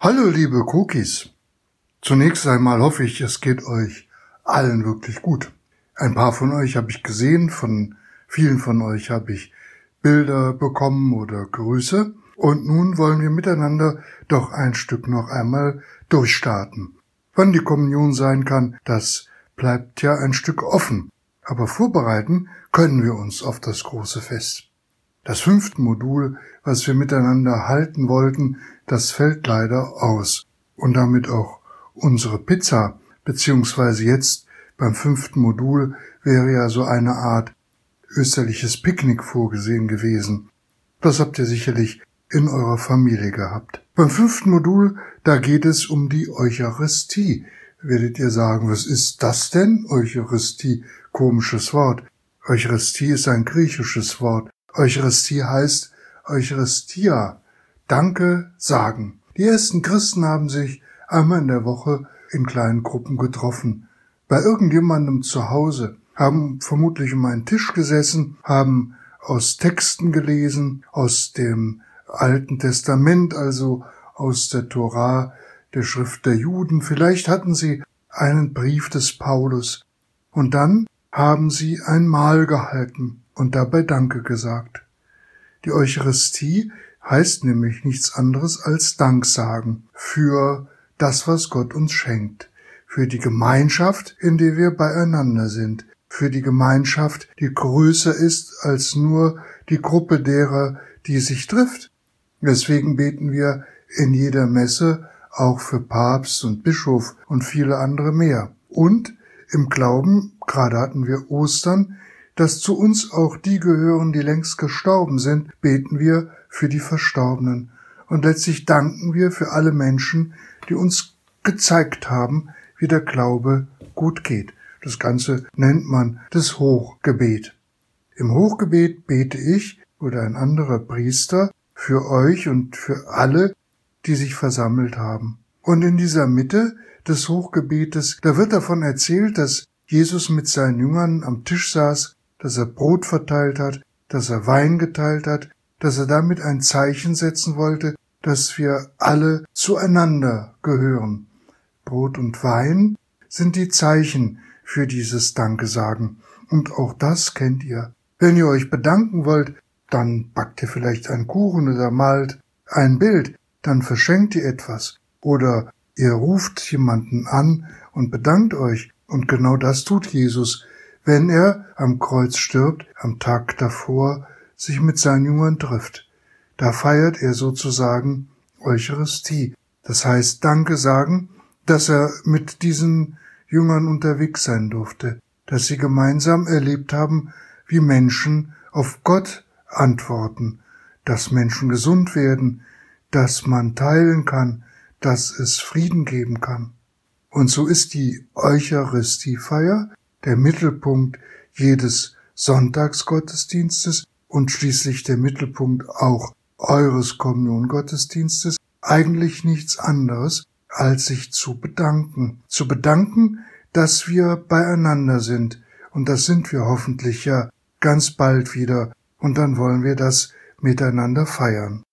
Hallo liebe Cookies. Zunächst einmal hoffe ich, es geht euch allen wirklich gut. Ein paar von euch habe ich gesehen, von vielen von euch habe ich Bilder bekommen oder Grüße. Und nun wollen wir miteinander doch ein Stück noch einmal durchstarten. Wann die Kommunion sein kann, das bleibt ja ein Stück offen. Aber vorbereiten können wir uns auf das große Fest. Das 5. Modul, was wir miteinander halten wollten, das fällt leider aus. Und damit auch unsere Pizza, beziehungsweise jetzt beim 5. Modul wäre ja so eine Art österliches Picknick vorgesehen gewesen. Das habt ihr sicherlich in eurer Familie gehabt. Beim 5. Modul, da geht es um die Eucharistie. Werdet ihr sagen, was ist das denn? Eucharistie, komisches Wort. Eucharistie ist ein griechisches Wort. Eucharistie heißt Eucharistia, Danke sagen. Die ersten Christen haben sich einmal in der Woche in kleinen Gruppen getroffen. Bei irgendjemandem zu Hause, haben vermutlich um einen Tisch gesessen, haben aus Texten gelesen, aus dem Alten Testament, also aus der Tora, der Schrift der Juden. Vielleicht hatten sie einen Brief des Paulus. Und dann haben sie ein Mahl gehalten und dabei Danke gesagt. Die Eucharistie heißt nämlich nichts anderes als Danksagen für das, was Gott uns schenkt, für die Gemeinschaft, in der wir beieinander sind, für die Gemeinschaft, die größer ist als nur die Gruppe derer, die sich trifft. Deswegen beten wir in jeder Messe auch für Papst und Bischof und viele andere mehr. Und im Glauben, gerade hatten wir Ostern, dass zu uns auch die gehören, die längst gestorben sind, beten wir für die Verstorbenen. Und letztlich danken wir für alle Menschen, die uns gezeigt haben, wie der Glaube gut geht. Das Ganze nennt man das Hochgebet. Im Hochgebet bete ich oder ein anderer Priester für euch und für alle, die sich versammelt haben. Und in dieser Mitte des Hochgebetes, da wird davon erzählt, dass Jesus mit seinen Jüngern am Tisch saß, dass er Brot verteilt hat, dass er Wein geteilt hat, dass er damit ein Zeichen setzen wollte, dass wir alle zueinander gehören. Brot und Wein sind die Zeichen für dieses Dankesagen. Und auch das kennt ihr. Wenn ihr euch bedanken wollt, dann backt ihr vielleicht einen Kuchen oder malt ein Bild, dann verschenkt ihr etwas. Oder ihr ruft jemanden an und bedankt euch. Und genau das tut Jesus, wenn er am Kreuz stirbt, am Tag davor sich mit seinen Jüngern trifft. Da feiert er sozusagen Eucharistie. Das heißt, Danke sagen, dass er mit diesen Jüngern unterwegs sein durfte, dass sie gemeinsam erlebt haben, wie Menschen auf Gott antworten, dass Menschen gesund werden, dass man teilen kann, dass es Frieden geben kann. Und so ist die Eucharistiefeier der Mittelpunkt jedes Sonntagsgottesdienstes und schließlich der Mittelpunkt auch eures Kommuniongottesdienstes, eigentlich nichts anderes, als sich zu bedanken. Zu bedanken, dass wir beieinander sind. Und das sind wir hoffentlich ja ganz bald wieder. Und dann wollen wir das miteinander feiern.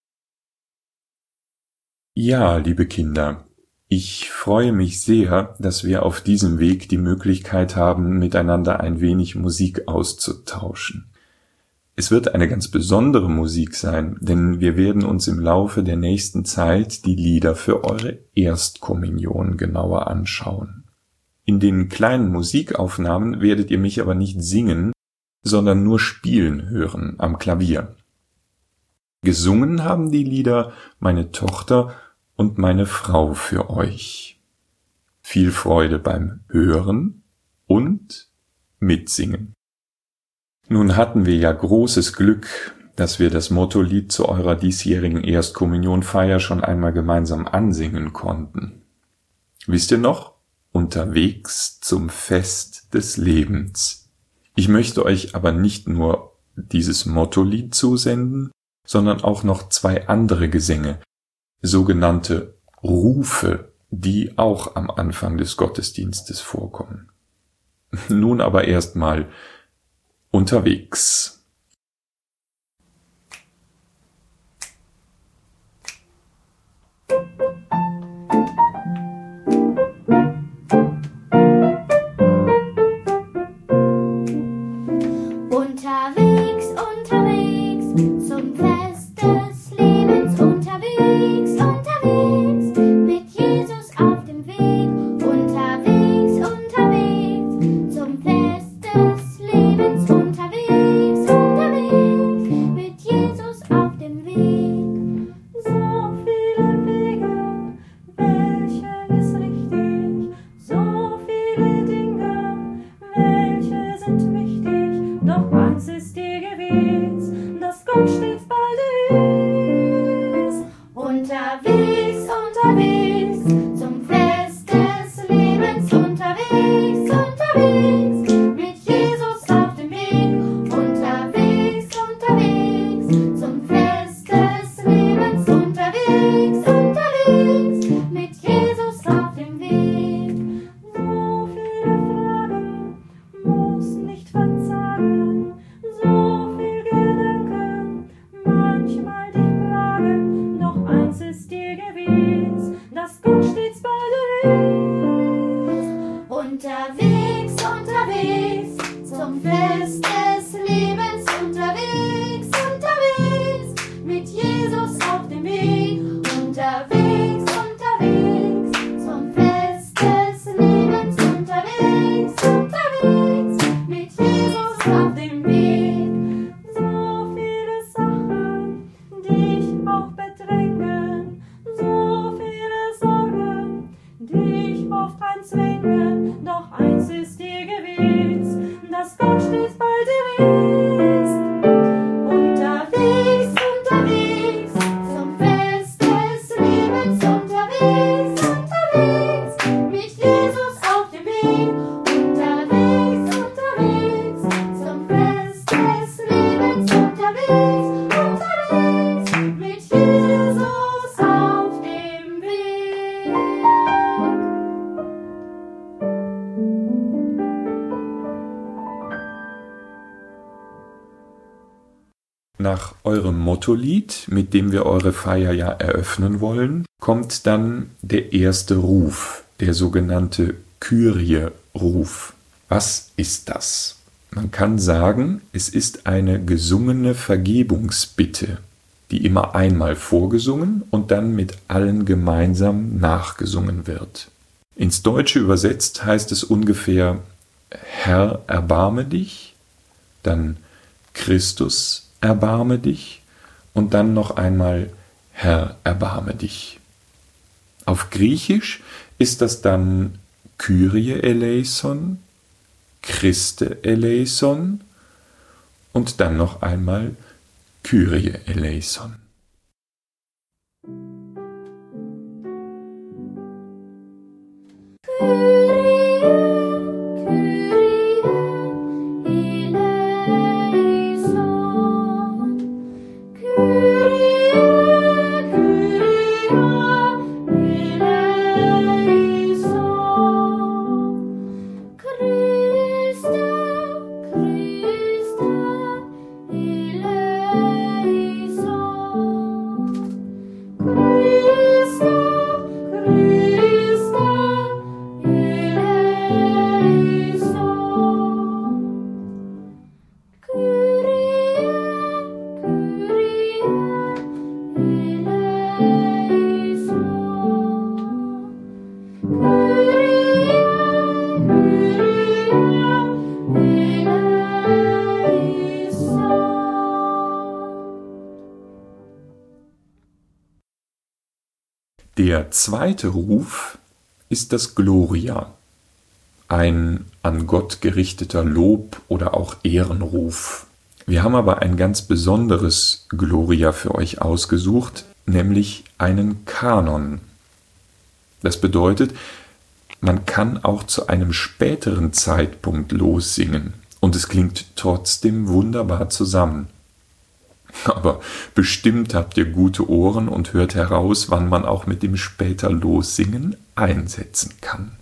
Ja, liebe Kinder, ich freue mich sehr, dass wir auf diesem Weg die Möglichkeit haben, miteinander ein wenig Musik auszutauschen. Es wird eine ganz besondere Musik sein, denn wir werden uns im Laufe der nächsten Zeit die Lieder für eure Erstkommunion genauer anschauen. In den kleinen Musikaufnahmen werdet ihr mich aber nicht singen, sondern nur spielen hören am Klavier. Gesungen haben die Lieder meine Tochter und meine Frau für euch. Viel Freude beim Hören und Mitsingen. Nun hatten wir ja großes Glück, dass wir das Mottolied zu eurer diesjährigen Erstkommunionfeier schon einmal gemeinsam ansingen konnten. Wisst ihr noch? Unterwegs zum Fest des Lebens. Ich möchte euch aber nicht nur dieses Mottolied zusenden, sondern auch noch 2 andere Gesänge, sogenannte Rufe, die auch am Anfang des Gottesdienstes vorkommen. Nun aber erstmal unterwegs. Gebets, dass Gott stets bei dir ist. Unterwegs, unterwegs, zum Fest des Lebens, unterwegs, unterwegs, mit Jesus auf dem Weg, unterwegs, unterwegs, zum Fest des Lebens, unterwegs, unterwegs, mit Jesus auf dem Weg. So viele Sachen, die ich auch bedrängen, so viele Sorgen, die ich oft einzwängen, doch eins ist dir gewiss, dass Gott stets bei dir ist. Unterwegs, unterwegs, zum Fest des Lebens, unterwegs, unterwegs, mit Jesus auf dem Weg. Unterwegs, unterwegs, zum Fest des Lebens, unterwegs, unterwegs, mit Jesus auf dem Weg. Nach eurem Mottolied, mit dem wir eure Feier ja eröffnen wollen, kommt dann der erste Ruf, der sogenannte Kyrie-Ruf. Was ist das? Man kann sagen, es ist eine gesungene Vergebungsbitte, die immer einmal vorgesungen und dann mit allen gemeinsam nachgesungen wird. Ins Deutsche übersetzt heißt es ungefähr: Herr, erbarme dich, dann Christus, erbarme dich und dann noch einmal Herr, erbarme dich. Auf Griechisch ist das dann Kyrie eleison, Christe eleison und dann noch einmal Kyrie eleison. Der zweite Ruf ist das Gloria, ein an Gott gerichteter Lob oder auch Ehrenruf. Wir haben aber ein ganz besonderes Gloria für euch ausgesucht, nämlich einen Kanon. Das bedeutet, man kann auch zu einem späteren Zeitpunkt lossingen und es klingt trotzdem wunderbar zusammen. Aber bestimmt habt ihr gute Ohren und hört heraus, wann man auch mit dem später Lossingen einsetzen kann.